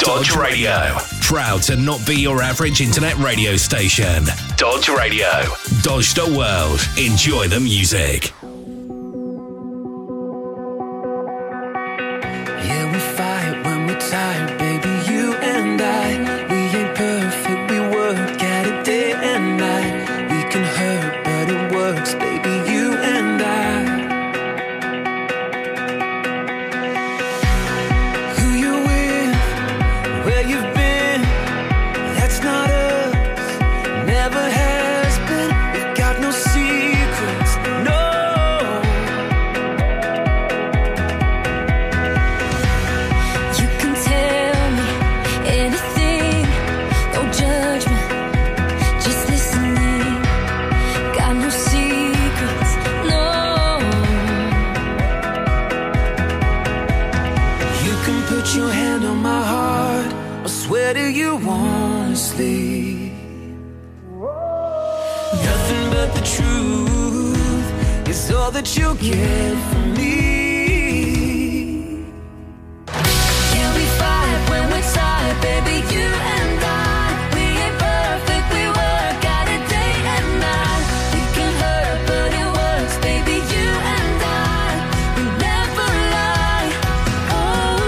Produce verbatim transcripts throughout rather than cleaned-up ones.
Dodge Radio. Proud to not be your average internet radio station. Dodge Radio. Dodge the world. Enjoy the music. Yeah, we fight when we're tired, baby, you and I. We ain't perfect, we work at it day and night. We can hurt, but it works, baby, you and I. Who you with, where you've been, that's not us, never has been. We've got no secrets, no. Where do you wanna sleep? Nothing but the truth is all that you'll get from me. Can we fight when we're tired, baby, you and I? We ain't perfect, we work at it day and night. We can hurt, but it works, baby, you and I. We never lie. Oh,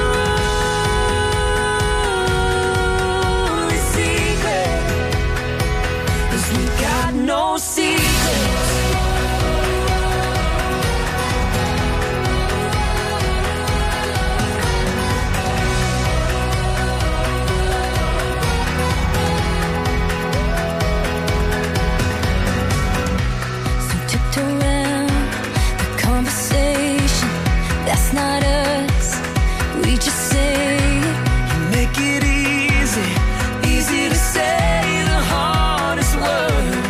no secrets. So tiptoe around the conversation. That's not us. We just say it. You make it easy, easy to say the hardest words.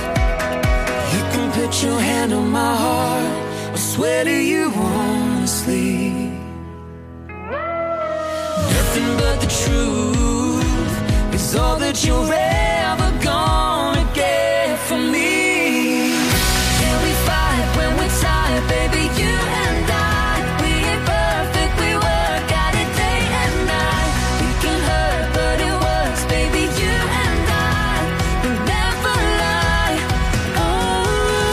Put your hand on my heart. I swear to you honestly. Nothing but the truth is all that you're ever gonna get from me. Can we fight when we're tired, baby, you and I? We ain't perfect, we work at it day and night. We can hurt, but it works, baby, you and I. We'll never lie. Oh,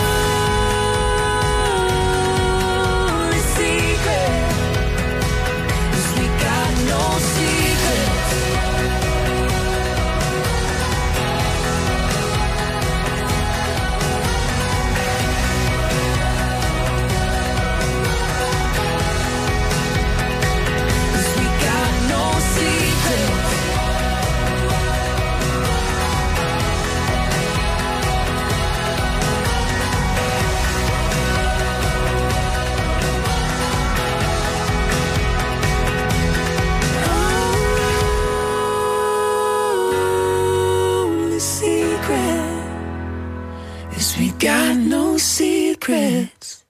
got no secrets.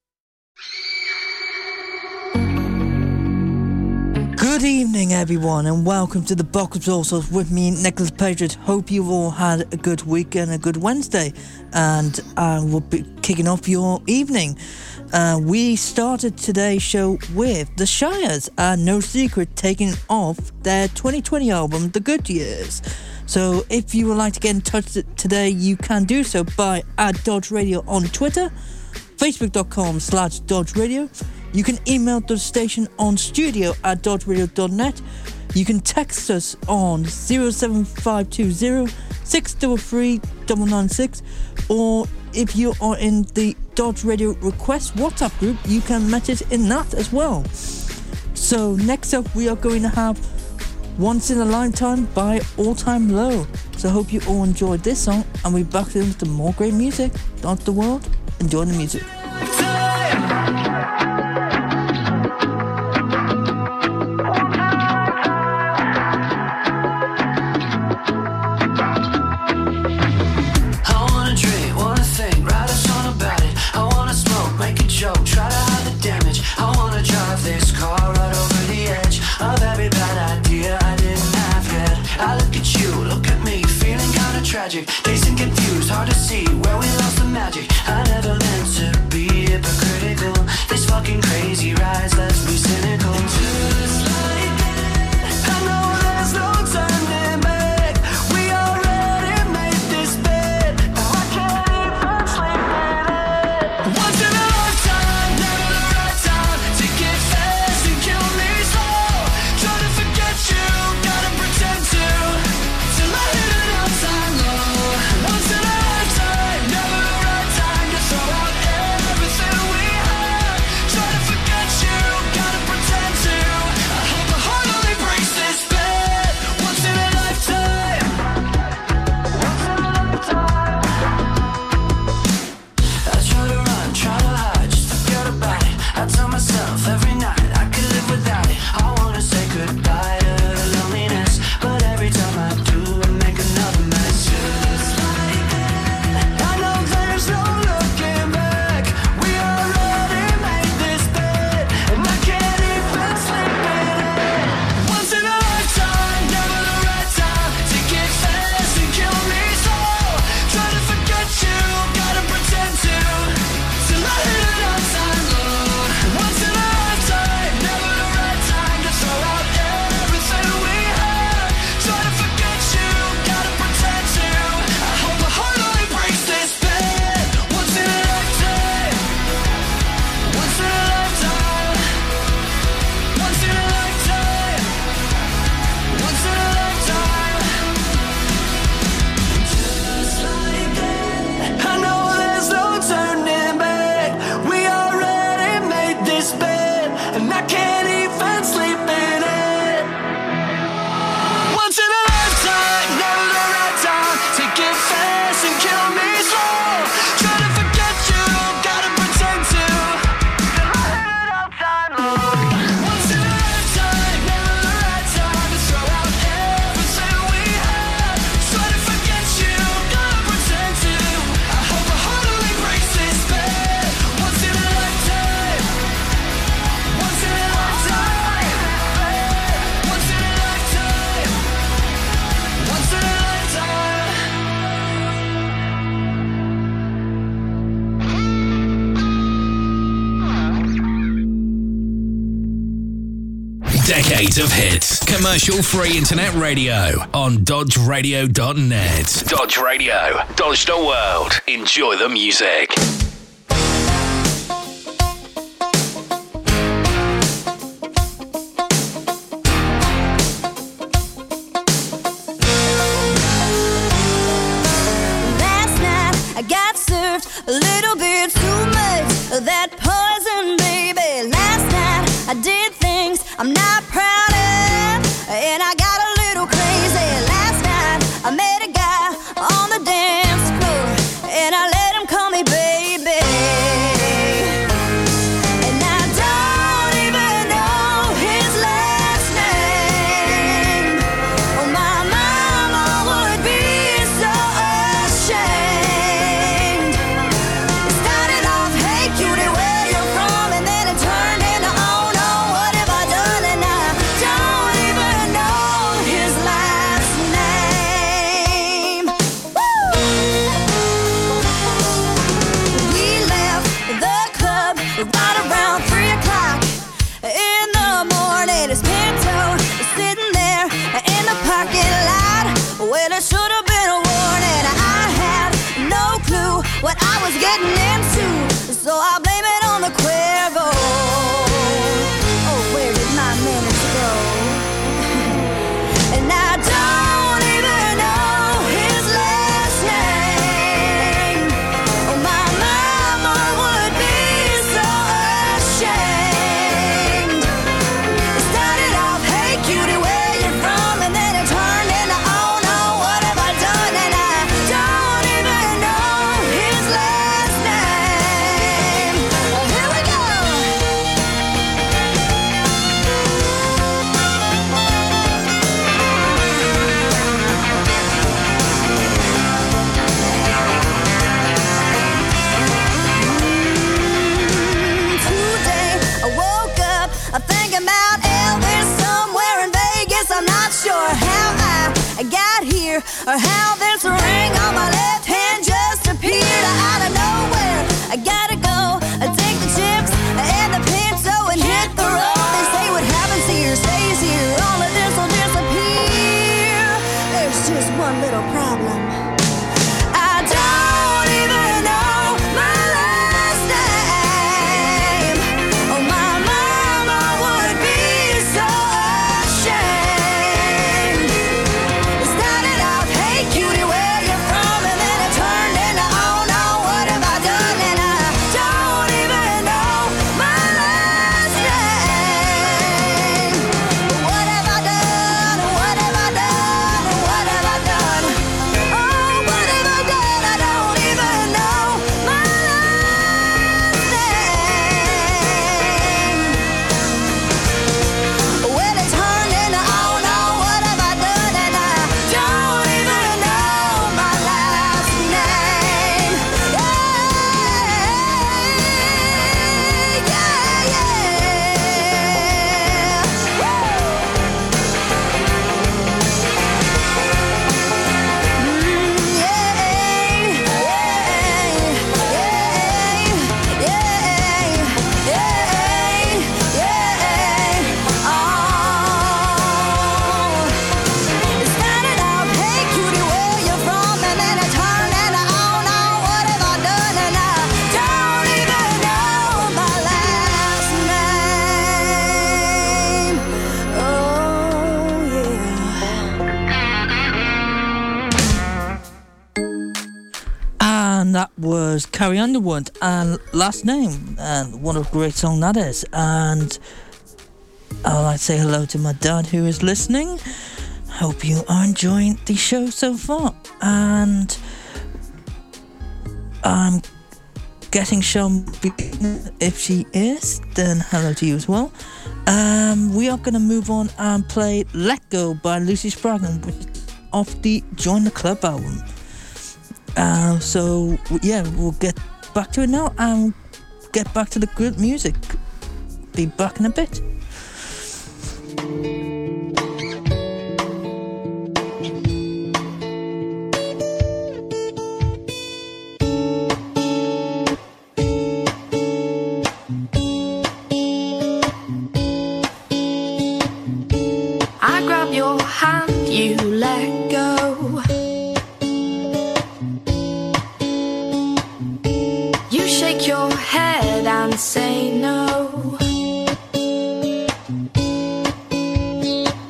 Good evening, everyone, and welcome to the Box of Sauces with me, Nicholas Patriot. Hope you've all had a good week and a good Wednesday, and uh, we'll be kicking off your evening. Uh, we started today's show with The Shires and No Secret taking off their twenty twenty album, The Good Years. So if you would like to get in touch today, you can do so by at Dodge Radio on Twitter, facebook.com slash Dodge Radio. You can email the station on studio at dodge radio dot net. You can text us on zero seven five two zero, six three three, nine nine six, or if you are in the Dodge Radio Request WhatsApp group, you can message in that as well. So next up, we are going to have Once in a Lifetime by All Time Low. So I hope you all enjoyed this song, and we'll be back to with more great music. Dodge the world, enjoy the music. Try to hide the damage. I wanna drive this car right over the edge of every bad idea I didn't have yet. I look at you, look at me, feeling kinda tragic, dazed and confused, hard to see where we lost the magic. I never meant to be hypocritical. This fucking crazy ride's left me cynical. Just like that, I know there's State of Hits. Commercial-free internet radio on dodge radio dot net. Dodge Radio. Dodge the world. Enjoy the music. Last night I got served a little bit too much of that poison, baby. Last night I did things I'm not proud of, and I got a little crazy. Last night I met a guy on the dance floor, and I let him call me baby. And I don't even know his last name. Oh, my mama would be so ashamed. It started off, hey cutie, where you from? And then it turned into, oh no, what have I done? And I don't even know his last name. Woo! We left the club right around three o'clock in the morning. His Pinto is sitting there in the parking lot. Well, it should have been a warning. I had no clue what I was getting into, so I blame it on the Cuervo. Oh, where did my minutes go? And I don't even know his last name. Oh, my mama would be so ashamed. It started off, hey cutie, where you from? And then it turned into, oh no, what have I done? And I don't even know his last name. Oh, here we go. Today I woke up, I'm thinking about Elvis somewhere in Vegas. I'm not sure how I got here or how this ring on my left hand just appeared out of nowhere. I gotta go, I take the chips and the Pinto and hit the road. They say what happens here stays here, all of this will disappear. There's just one little problem. I don't even know my last name. Oh, my mama would be so ashamed. It started off, hey cutie, where you from? And then it turned into, oh no, what have I done? And I don't even know my last name. What have I done? What have I done? What have I done? Oh, what have I done? I don't even know my last name. Well, it turned into, oh no, what have I done? And I don't even know my last name. Yeah, yeah, yeah. And that was Carrie Underwood and Last Name, and what a great song that is. And I'd like to say hello to my dad who is listening. Hope you are enjoying the show so far. And I'm getting some, if she is, then hello to you as well. Um, we are going to move on and play Let Go by Lucy Spraggan, which is off the Join the Club album. Uh, so yeah, we'll get back to it now and get back to the good music. Be back in a bit.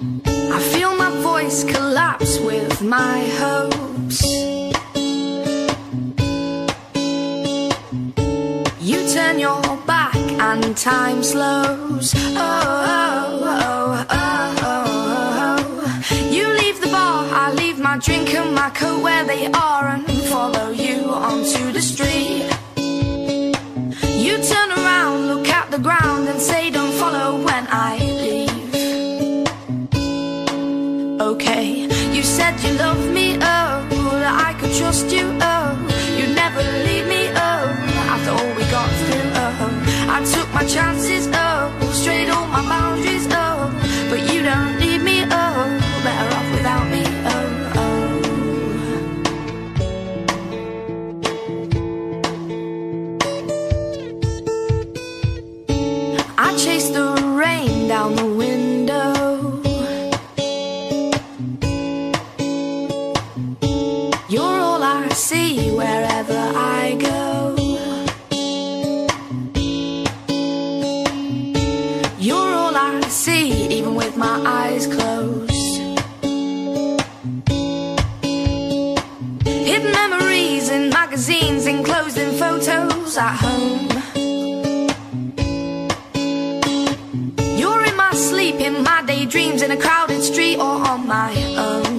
I feel my voice collapse with my hopes. You turn your back and time slows. Oh, oh, oh, oh, oh. You leave the bar, I leave my drink and my coat where they are and follow you onto the street. You turn around, look at the ground and say don't follow when I leave. Okay, you said you loved me, oh, that I could trust you, oh, you'd never leave me, oh, after all we got through, oh, I took my chances, oh, straight all my boundaries, oh, but you don't need me, oh, better off without me, oh, oh. I chased the rain down the window. You're all I see wherever I go. You're all I see, even with my eyes closed. Hidden memories in magazines, enclosed in photos at home. You're in my sleep, in my daydreams, in a crowded street or on my own.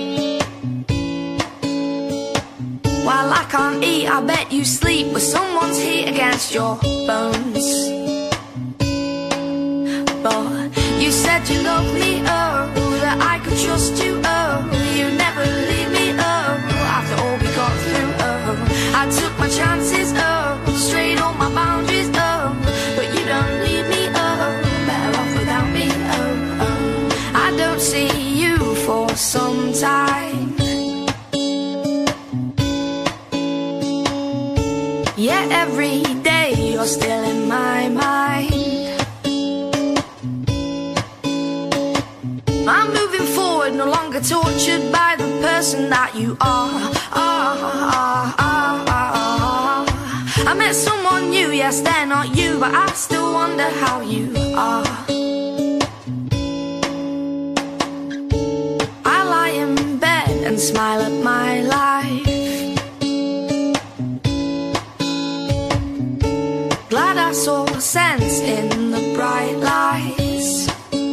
While I can't eat, I bet you sleep with someone's heat against your bones. But you said you loved me, oh, that I could trust you, oh, you never leave me, oh, after all we got through, oh, I took my chances, oh, straight all my boundaries, oh, but you don't need me, oh, better off without me, oh, oh. I don't see you for some time. Yeah, every day you're still in my mind. I'm moving forward, no longer tortured by the person that you are. Ah, ah, ah, ah, ah. I met someone new, yes, they're not you, but I still wonder how you are. I lie in bed and smile at my life. Glad I saw sense in the bright lights.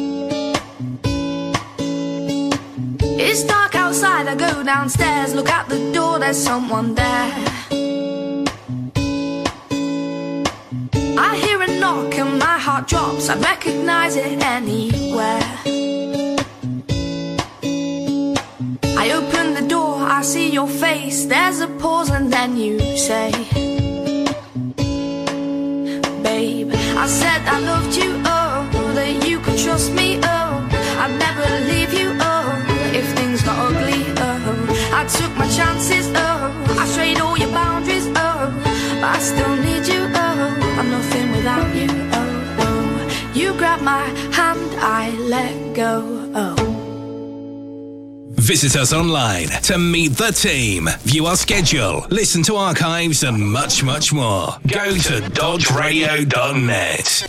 It's dark outside, I go downstairs, look out the door, there's someone there. I hear a knock and my heart drops, I recognize it anywhere. I open the door, I see your face, there's a pause and then you say, babe, I said I loved you, oh, that you could trust me, oh, I'd never leave you, oh, if things got ugly, oh, I took my chances, oh, I strayed all your boundaries, oh, but I still need you, oh, I'm nothing without you, oh, oh, you grab my hand, I let go, oh. Visit us online to meet the team, view our schedule, listen to archives and much, much more. Go to dodge radio dot net.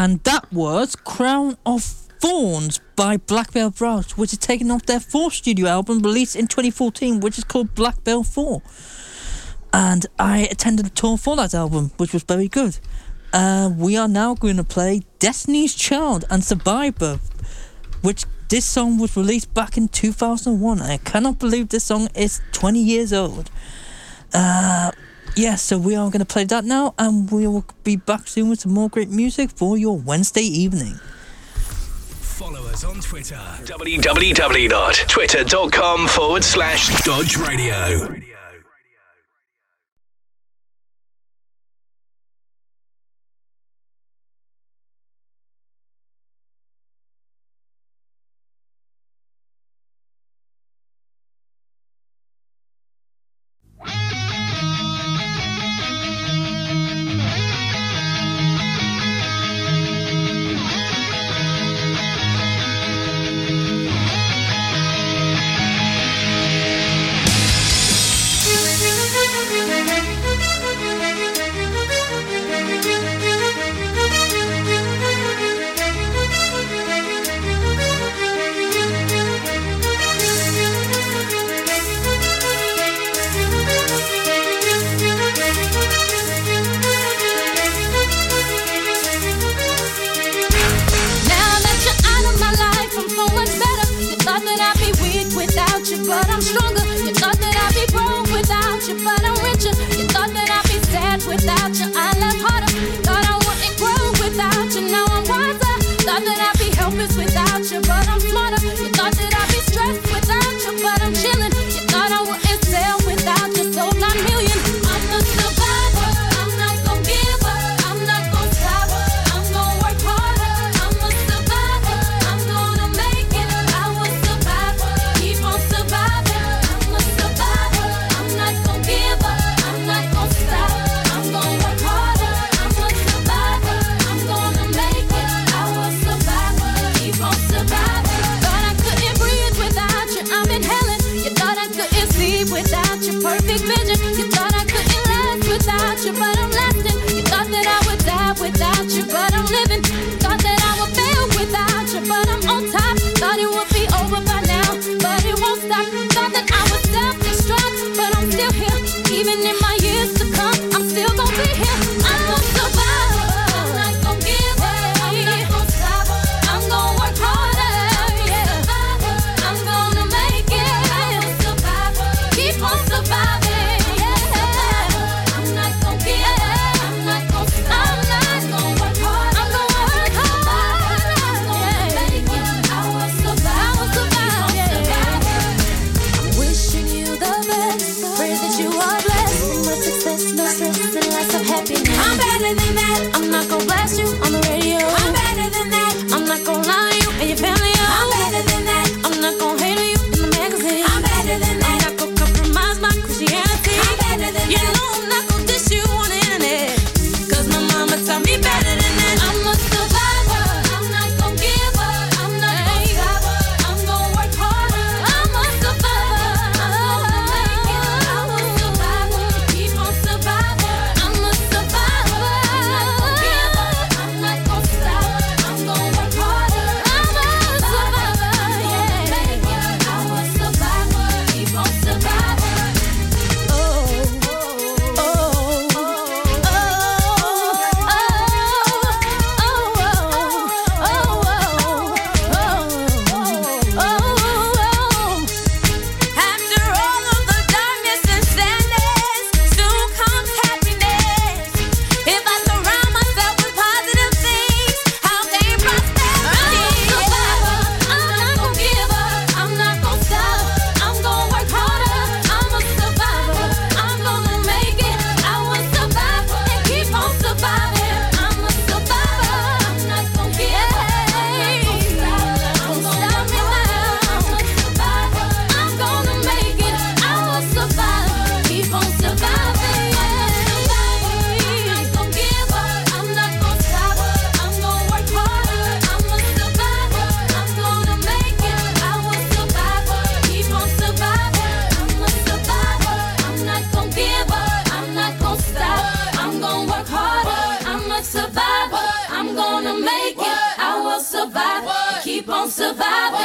And that was Crown of Thorns by Black Veil Brides, which is taken off their fourth studio album released in twenty fourteen, which is called Black Veil four. And I attended a tour for that album, which was very good. Uh, we are now going to play Destiny's Child and Survivor, which this song was released back in two thousand one. I cannot believe this song is twenty years old. Uh, yeah, so we are going to play that now, and we will be back soon with some more great music for your Wednesday evening. Follow us on Twitter, www.twitter.com forward slash Dodge Radio.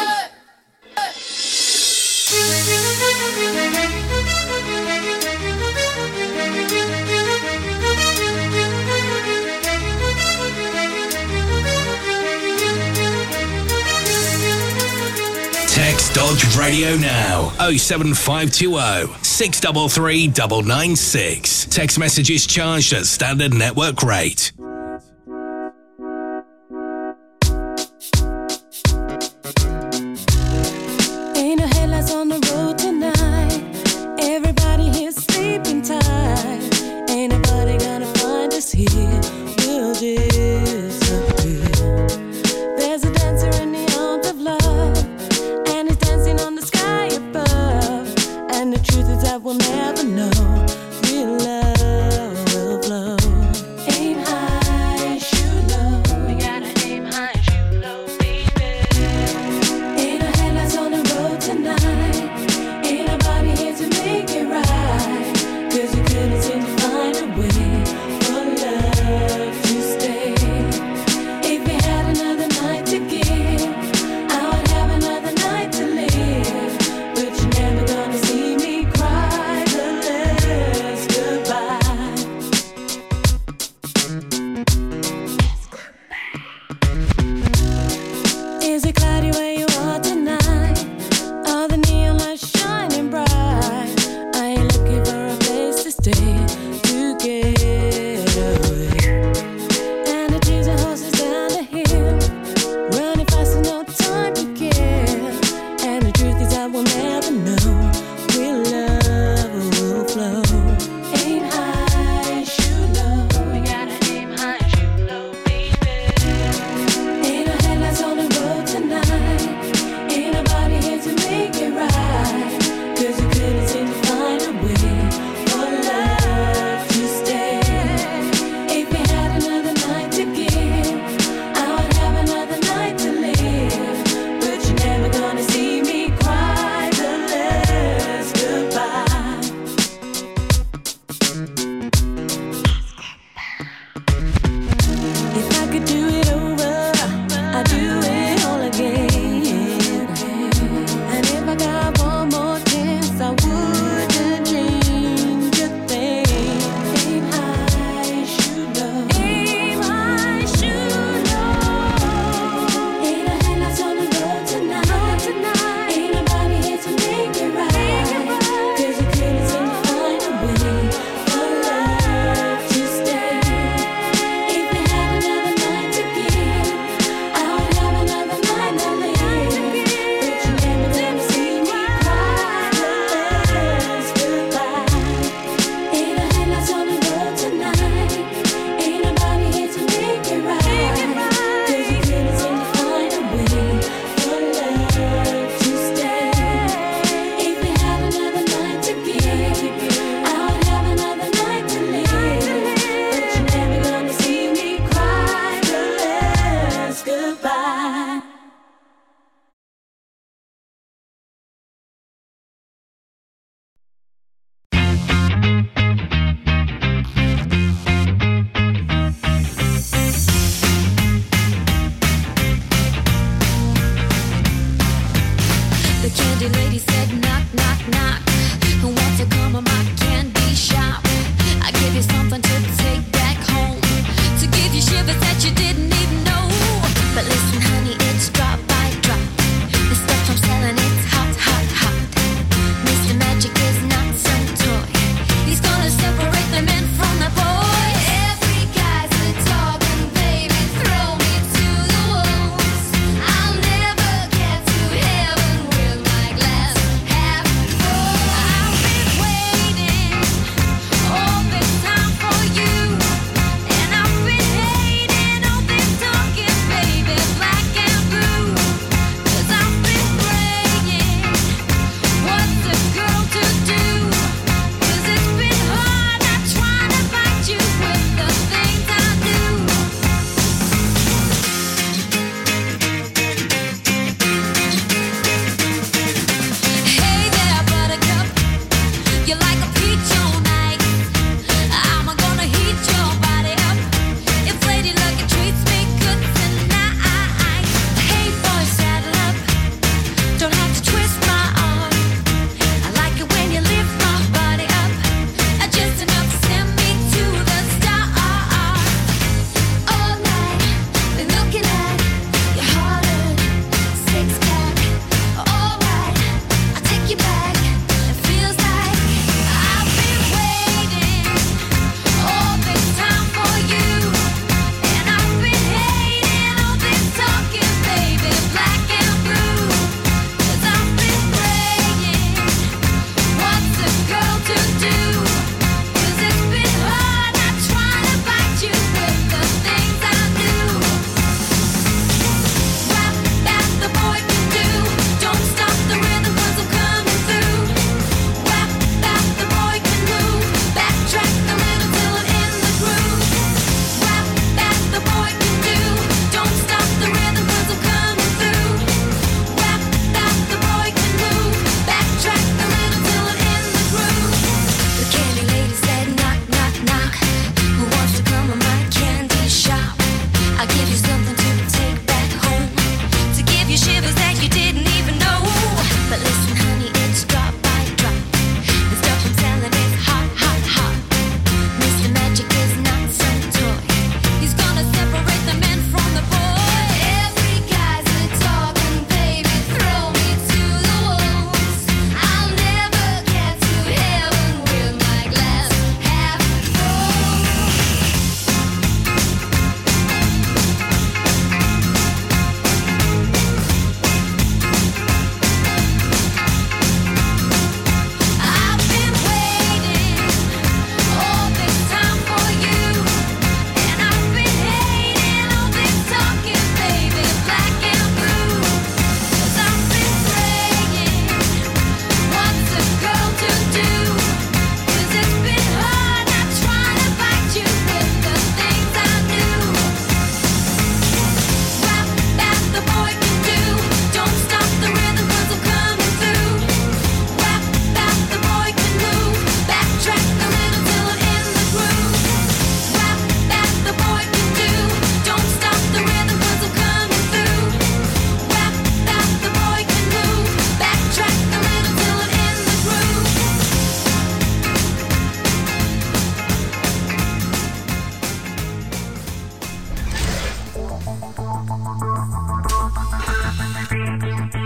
Text Dodge Radio now. oh seven five two oh, six three three, nine nine six. Text messages charged at standard network rate. Ain't no headlights on the road tonight. Everybody here's sleeping tight. Ain't nobody gonna find us here. We'll disappear. There's a dancer in the arms of love, and he's dancing on the sky above. And the truth is that we'll never know real love will flow. Aim high, shoot low. We gotta aim high, shoot low, baby. Ain't no headlights on the road tonight. Ain't nobody here to make it right. Cause you couldn't seem to find a way for love to stay.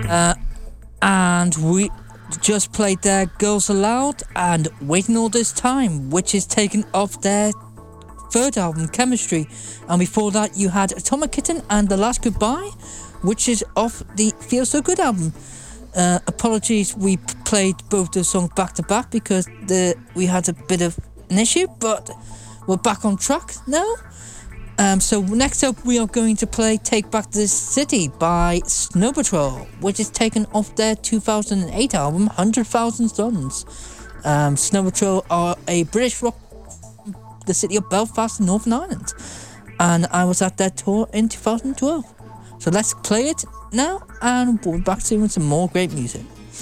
Uh, and we just played their Girls Aloud and Waiting All This Time, which is taken off their third album, Chemistry. And before that, you had Atomic Kitten and The Last Goodbye, which is off the Feel So Good album. Uh, apologies, we played both the songs back to back because the we had a bit of an issue, but we're back on track now. Um, so next up, we are going to play Take Back the City by Snow Patrol, which is taken off their two thousand eight album, one hundred thousand Suns. Um, Snow Patrol are a British rock from the city of Belfast, Northern Ireland. And I was at their tour in two thousand twelve. So let's play it now, and we'll be back soon with some more great music.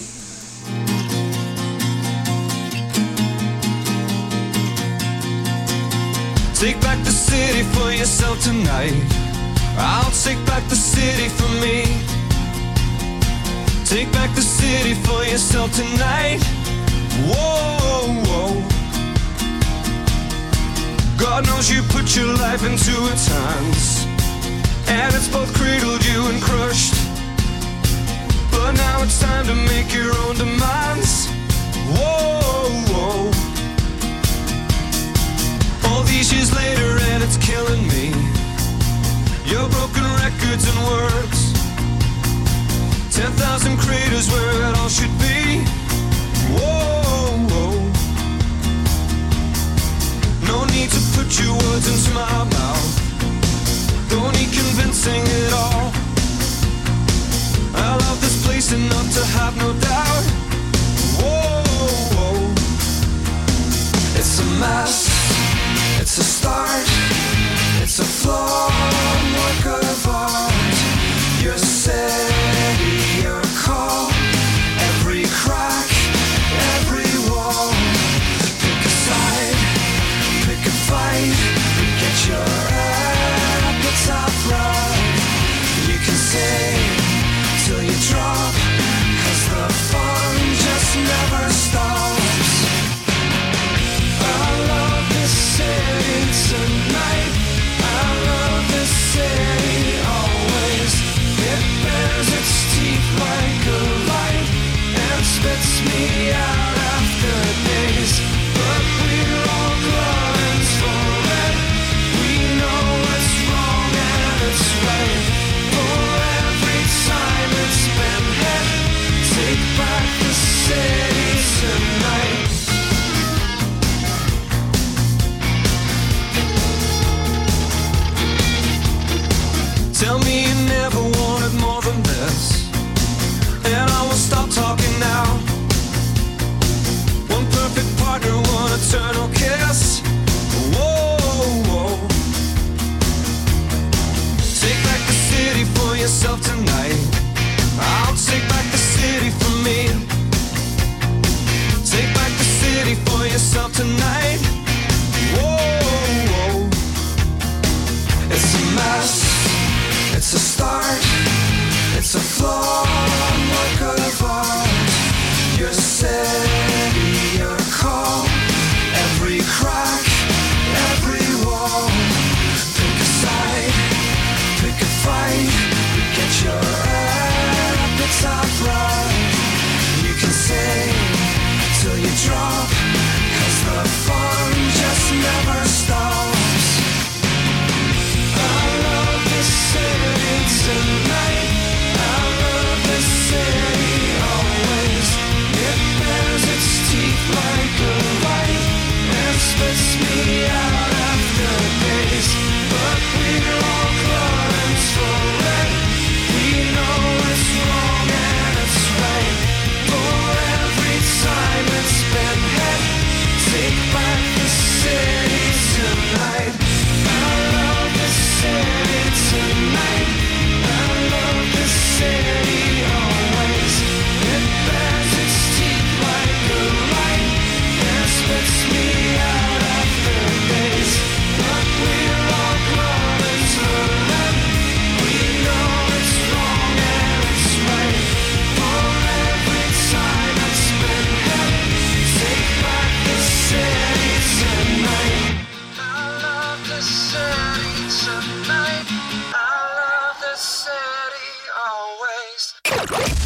Take back the city for yourself tonight. I'll take back the city for me. Take back the city for yourself tonight. Whoa, whoa. God knows you put your life into its hands, and it's both cradled you and crushed. But now it's time to make your own demands. Whoa, whoa. All these years later and it's killing me. Your broken records and words. Ten thousand craters where it all should be. Whoa, whoa. No need to put your words into my mouth. Don't need convincing at all. I love this place enough to have no doubt. Whoa, whoa. It's a mess. It's a start, it's a flawed work of art. Your city, your call, every crack, every wall. Pick a side, pick a fight, get your appetite right. You can sing till you drop, 'cause the fun just never stops. I love this city tonight. I love this city always. It bares its teeth like a light and spits me out after days. But we're all gluttons for it.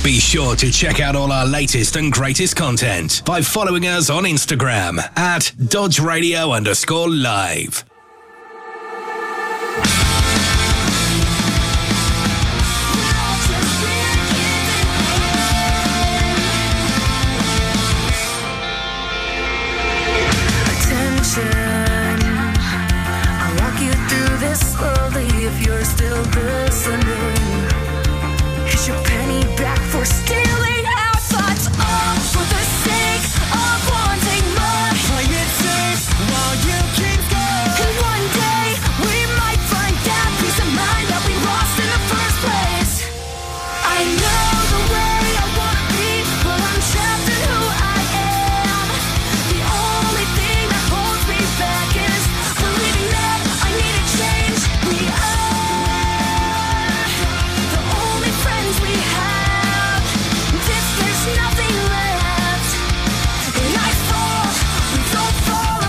Be sure to check out all our latest and greatest content by following us on Instagram at Dodge Radio underscore live. If you're still listening, here's your penny back for stealing our thoughts, all for the sake of wanting more. Play it safe while you keep going. And one day we might find that peace of mind that we lost in the first place. I know the way I wanna be, but I'm trapped in who I am. The only thing that holds me back is believing that I need to change. We are we have, if there's nothing left, and I fall, we don't fall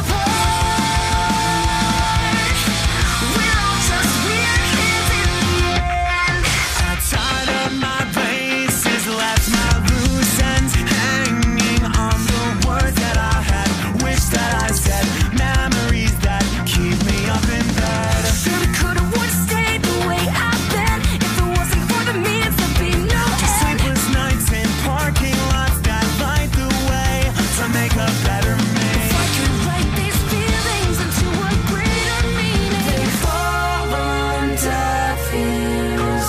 apart. We're all just weird kids in the end. I tied up my braces, left my loose ends hanging on the words that I had, wish that I said, memories that keep me up in bed. Shoulda, coulda, woulda stayed the way I've been if it wasn't for the means of being no end. Sleepless nights in parking lots that light the way to make a better me. If I could write these feelings into a greater meaning, they fall on deaf ears.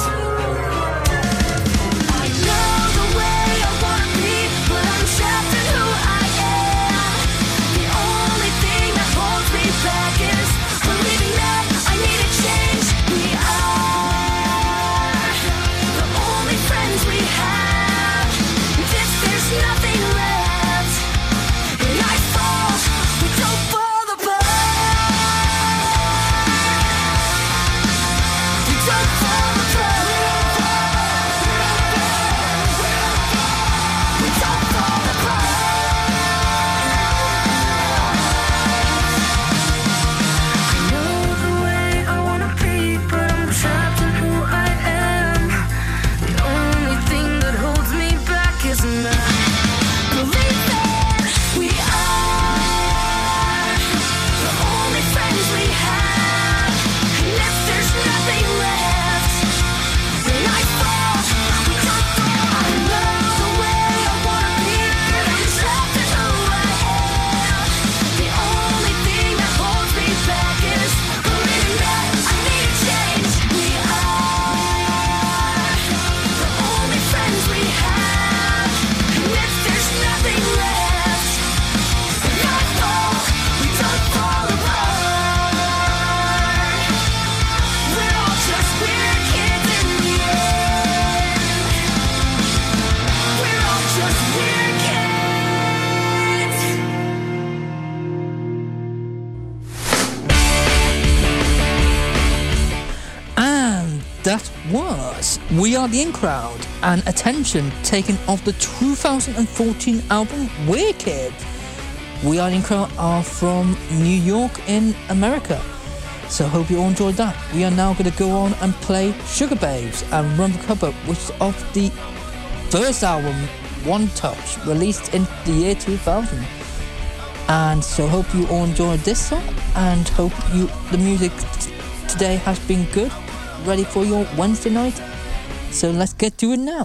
I know the way I wanna be, but I'm trapped in who I am. The only thing that holds me back is believing that I need to change. We are the only friends we have. If there's nothing left, and I fall, we don't fall apart. We don't fall apart. We don't fall apart. I know the way I wanna be, but I'm trapped in who I am. The only thing that holds me back is not believing we are the only friends we have. And if there's nothing left, then I fall, we don't fall. I know the way I wanna be, but I'm trapped in who I am. The only thing that holds me back is believing that I need to change. We are the only friends we have. And if there's nothing left, then I fall, we don't fall apart. We're all just weird kids in the end. We're all just weird kids. And that was We Are the In Crowd and Attention, taken off the two thousand fourteen album Wicked. We Are the In Crowd are from New York in America, so hope you all enjoyed that. We are now going to go on and play Sugar Babes and Run the Cupboard, which is off the first album One Touch, released in the year two thousand. And so hope you all enjoyed this song, and hope you the music t- today has been good, ready for your Wednesday night. So let's get to it now.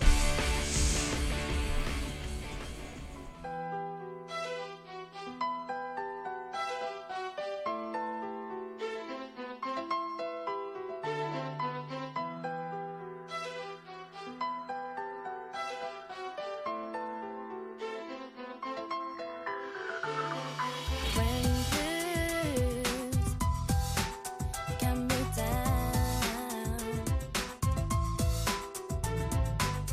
When this can be down.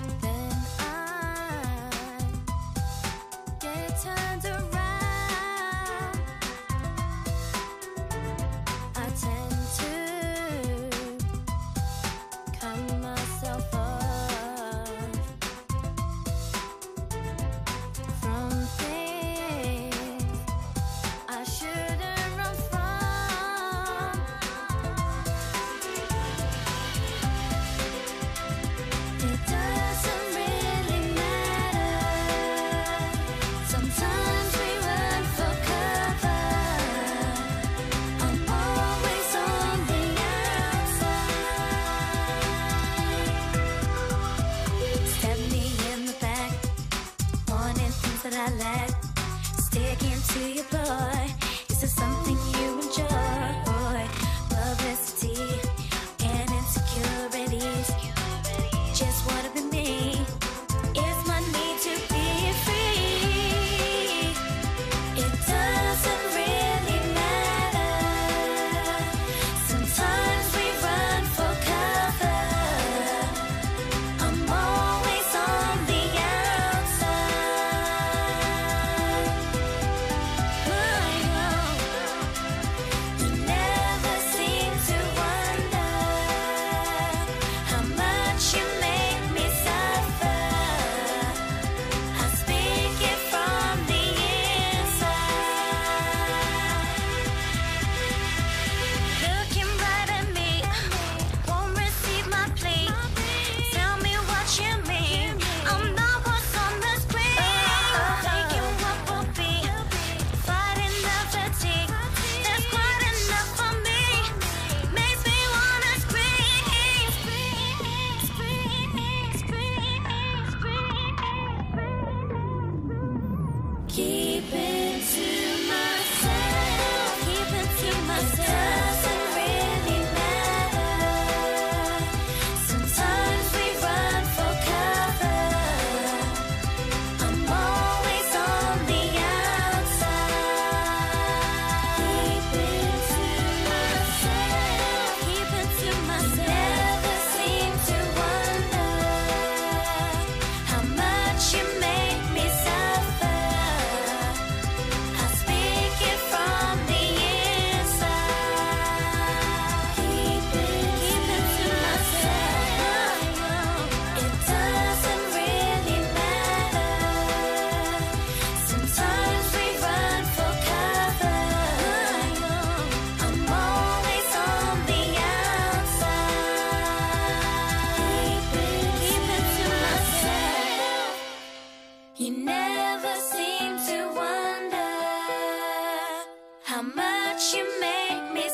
much you make me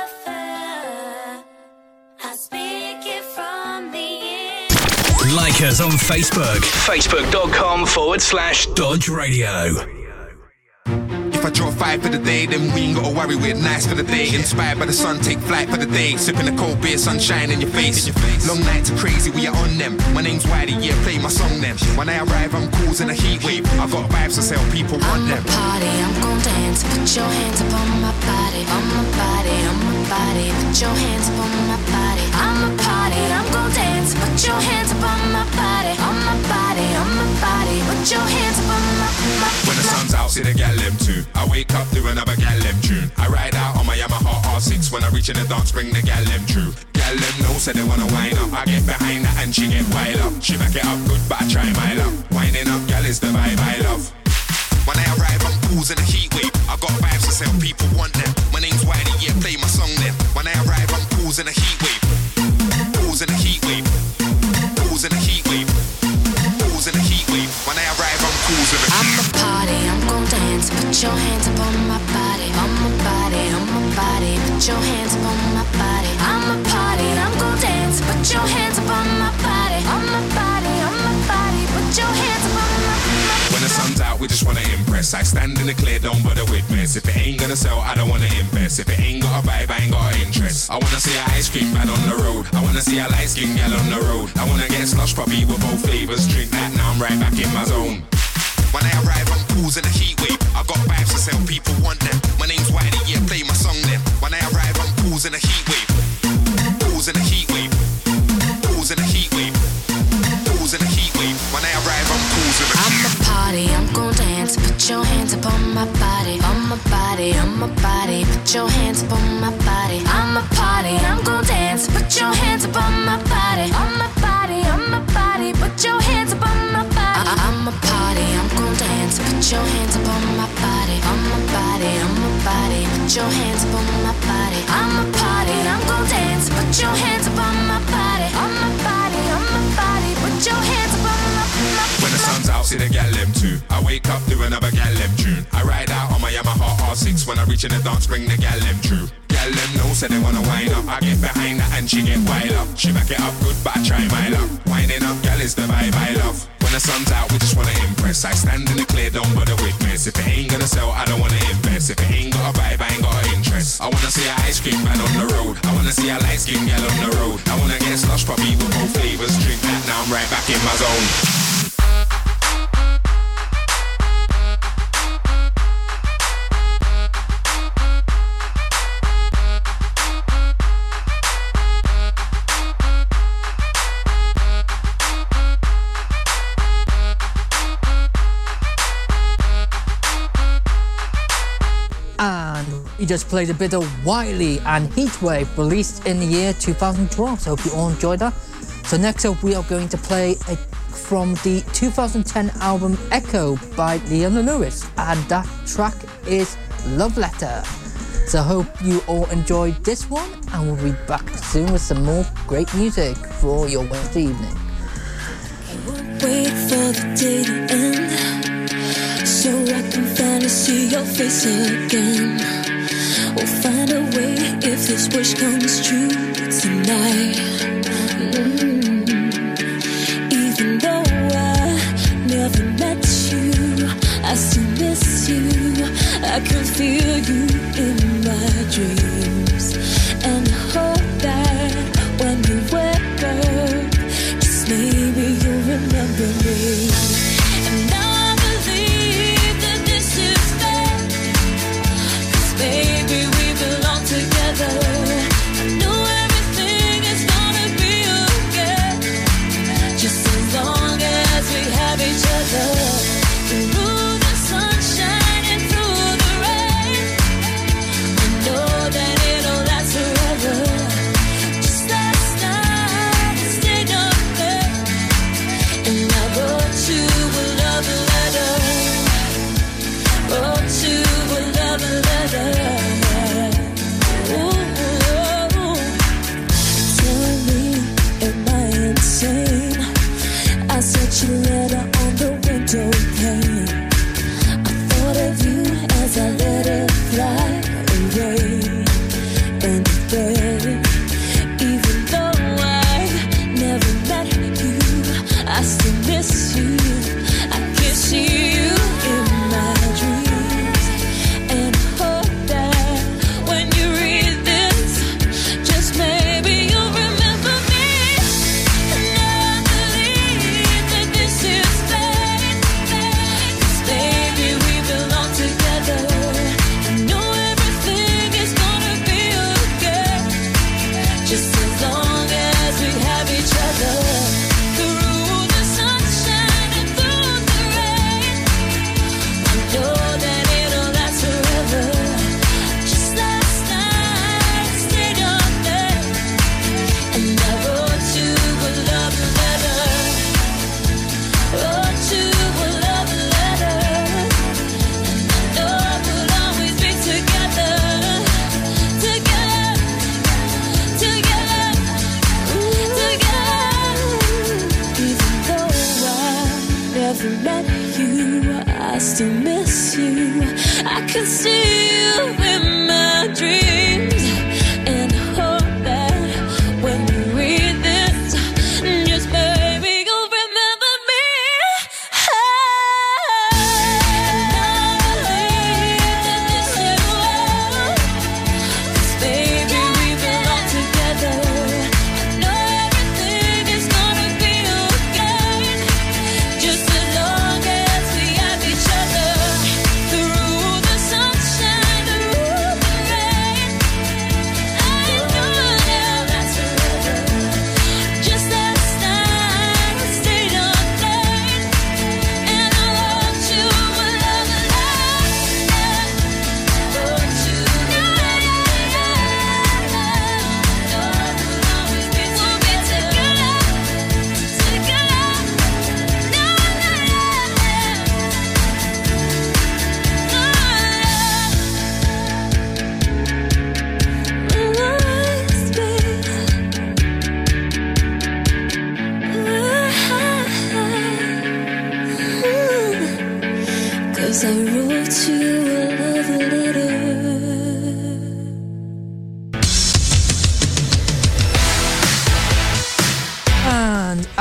suffer. I speak it from the end. Like us on Facebook. Facebook.com forward slash Dodge Radio. If I draw five for the day, then we ain't gotta worry, we're nice for the day. Inspired by the sun, take flight for the day. Sipping a cold beer, sunshine in your face. Long nights are crazy, we are on them. My name's Wiley, yeah, play my song then. When I arrive, I'm causing a heat wave. I got vibes to sell, people want them. I'm a party, I'm gon' dance. Put your hands up on my body, on my body, on my body. Put your hands up on my body. I'm a party, I'm gon' dance. Put your hands up on my body, on my body, on my body. Put your hands up on my, my, When the sun's out, see the gal them too. I wake up to another gal them tune. I ride out on my Yamaha R six. When I reach in the dance, bring the gal them true. Gal them know, say they wanna wind up. I get behind that and she get wild up. She back it up good, but I try my luck. Winding up, gal is the vibe I love. When I arrive, I'm causing a heat wave. I got vibes to sell, people want them. My name's Wiley, yeah, play my song then. When I arrive, I'm causing a heat wave. Causing a heat wave. Causing a heat wave. Causing a heat wave. When I arrive, I'm causing a heat wave. I'm a party, I'm gon' dance. Put your hands up on my body, on my body, on my body. Put your hands up on my body. I'm a party, I'm gon' dance. Put your hands up on my body, on my body, on my body. Put your hands up on my, my When the sun's out, we just wanna impress. I stand in the clear, don't bother with mess. If it ain't gonna sell, I don't wanna invest. If it ain't got a vibe, I ain't got an interest. I wanna see a ice cream man on the road. I wanna see a light skin gal on the road. I wanna get slush puppy with both flavors. Drink that, now I'm right back in my zone. When I arrive, I'm causing a heat wave. I got vibes to sell, people want them. My name's Wiley, yeah, play my song then. When I arrive, I'm causing a heat wave. Causing a heat wave. Causing a heat wave. Causing a heat wave. When I arrive, I'm causing a I'm a party, I'm gon' dance. Put your hands up on my body, on my body, on my body. Put your hands up on my body. I'm a party, I'm gon' dance. Put your hands up on my body, on my body, on my body. Put your hands up on my body. I- I'm a party, I'm gon' dance. Put your hands up on my body, on my body, on my body. Put your hands up on my body. I'm a party, I'm gon' dance. Put your hands up on my body, on my body, on my body. Put your hands up on my, my When the sun's out, see the gal them too. I wake up to another gal them tune. I ride out on my Yamaha R six. When I reach in the dance, bring the gal them true. Gal them know, say they wanna wind up. I get behind that and she get wild up. She back it up good, but I try my luck. Winding up, gal is the vibe I love. When the sun's out, we just wanna impress. I stand in the clear, don't bother with mess. If it ain't gonna sell, I don't wanna invest. If it ain't got a vibe, I ain't got an interest. I wanna see a ice cream man on the road. I wanna see a light skin gal on the road. I wanna get slush puppy with both flavors. Drink that, now I'm right back in my zone. And we just played a bit of Wiley and Heatwave, released in the year two thousand twelve. So hope you all enjoyed that. So next up, we are going to play a, from the two thousand ten album Echo by Leona Lewis, and that track is Love Letter. So hope you all enjoyed this one, and we'll be back soon with some more great music for your Wednesday evening. Wait for the day to end, so I can finally see your face again. We'll find a way if this wish comes true tonight. Mm. Even though I never met you, I still miss you. I can feel you in my dreams, and I hope that when you wake up, just maybe you'll remember me. And I believe that this is fair, 'cause baby we belong together. I know everything is gonna be okay, just as long as we have each other. Through the sunshine and through the rain,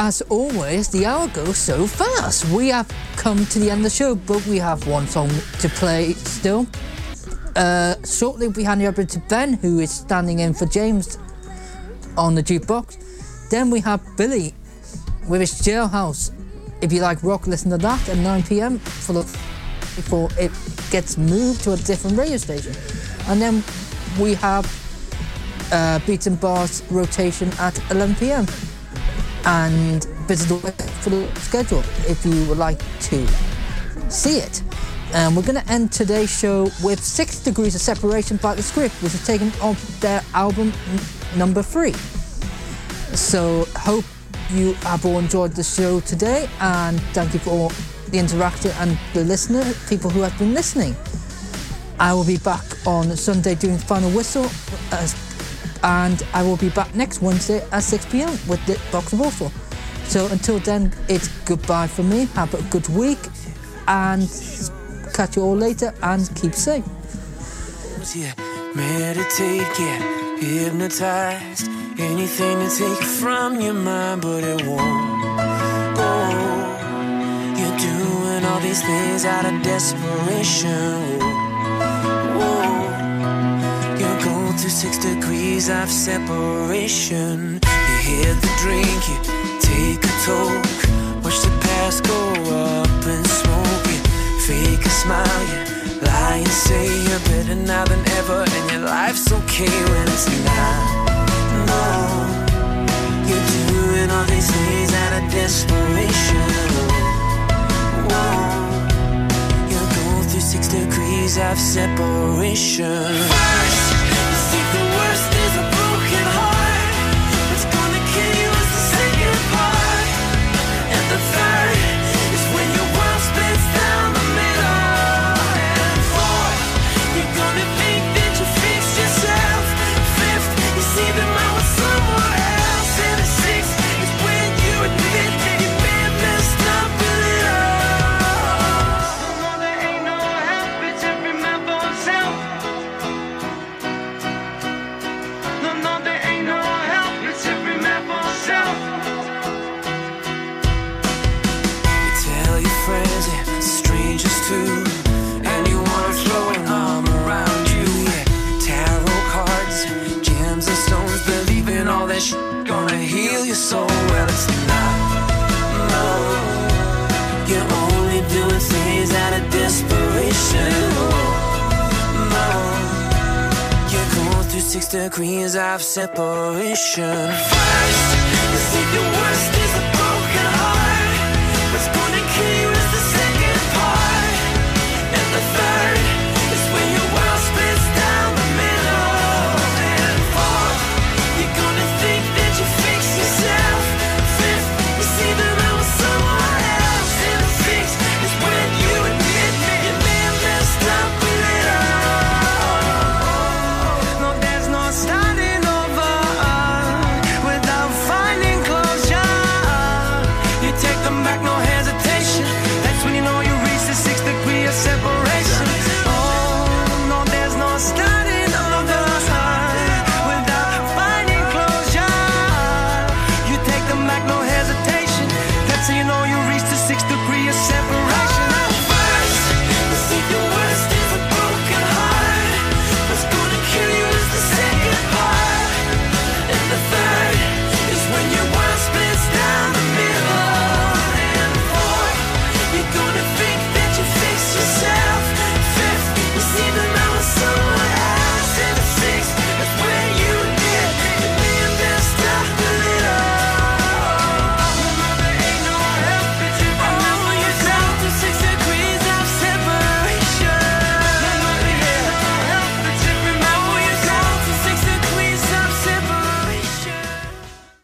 as always, the hour goes so fast. We have come to the end of the show, but we have one song to play still. Uh, shortly, we hand over to Ben, who is standing in for James on the jukebox. Then we have Billy with his Jailhouse. If you like rock, listen to that at nine p.m. for the, before it gets moved to a different radio station. And then we have uh, Beats and Bars rotation at eleven p.m. and visit the website for the schedule if you would like to see it. And we're going to end today's show with Six Degrees of Separation by The Script, which is taken off their album n- number three. So hope you have all enjoyed the show today, and thank you for all the interaction and the listener, people who have been listening. I will be back on Sunday doing Final Whistle, as, and I will be back next Wednesday at six p.m. with the Box of Warsaw. So until then, it's goodbye from me. Have a good week, and catch you all later, and keep safe. Yeah, meditate, get hypnotized. Anything to take it from your mind, but it won't go. You're doing all these things out of desperation. Whoa. You're going through six degrees of separation. You hit the drink, you take a toke. Watch the past go up in smoke. You fake a smile, you lie and say you're better now than ever, and your life's okay when it's not. No, you're doing all these things out of desperation. Whoa, you're going through six degrees of separation. First, you think the worst is a broken heart. What's gonna kill you is the second part. And the third is when your world splits down the middle. And fourth, you're gonna think that you fixed yourself. Fifth, you see them out with someone else. And the sixth is when you admit that you've been messed up a little. No, there ain't no help, it's every man for himself. No, no, there ain't no help, it's every man for himself. You tell your friends and strangers too, and you wanna throw an arm around you. Yeah, tarot cards, gems and stones, believing all that shit gonna heal your soul. Well, it's not. No, you're only doing things out of desperation. No, you're going through six degrees of separation. First, you think the worst